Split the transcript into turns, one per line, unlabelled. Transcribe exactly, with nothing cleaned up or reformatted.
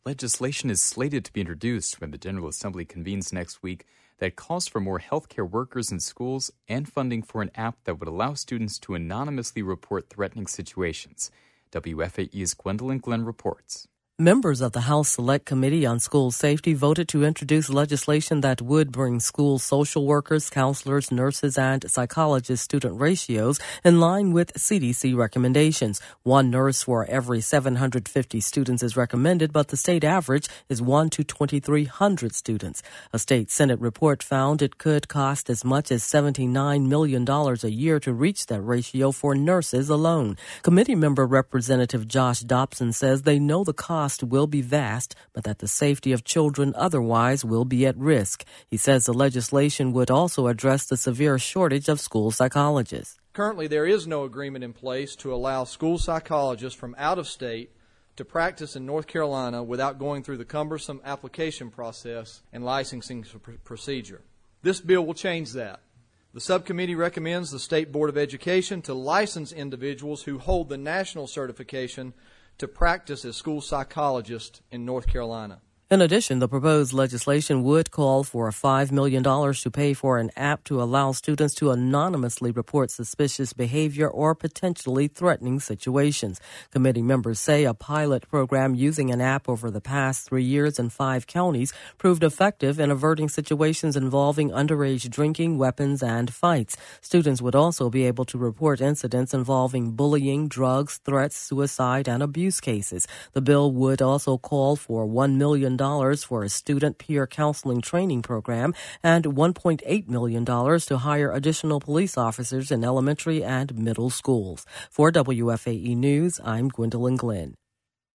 Legislation is slated to be introduced when the General Assembly convenes next week that calls for more healthcare workers in schools and funding for an app that would allow students to anonymously report threatening situations. W F A E's Gwendolyn Glenn reports.
Members of the House Select Committee on School Safety voted to introduce legislation that would bring school social workers, counselors, nurses, and psychologists student ratios in line with C D C recommendations. One nurse for every seven hundred fifty students is recommended, but the state average is one to twenty-three hundred students. A state Senate report found it could cost as much as seventy-nine million dollars a year to reach that ratio for nurses alone. Committee member Representative Josh Dobson says they know the cost will be vast, but that the safety of children otherwise will be at risk. He says the legislation would also address the severe shortage of school psychologists.
Currently, there is no agreement in place to allow school psychologists from out of state to practice in North Carolina without going through the cumbersome application process and licensing procedure. This bill will change that. The subcommittee recommends the State Board of Education to license individuals who hold the national certification to practice as school psychologists in North Carolina.
In addition, the proposed legislation would call for five million dollars to pay for an app to allow students to anonymously report suspicious behavior or potentially threatening situations. Committee members say a pilot program using an app over the past three years in five counties proved effective in averting situations involving underage drinking, weapons, and fights. Students would also be able to report incidents involving bullying, drugs, threats, suicide, and abuse cases. The bill would also call for one million dollars for a student peer counseling training program and one point eight million dollars to hire additional police officers in elementary and middle schools. For W F A E News, I'm Gwendolyn Glenn.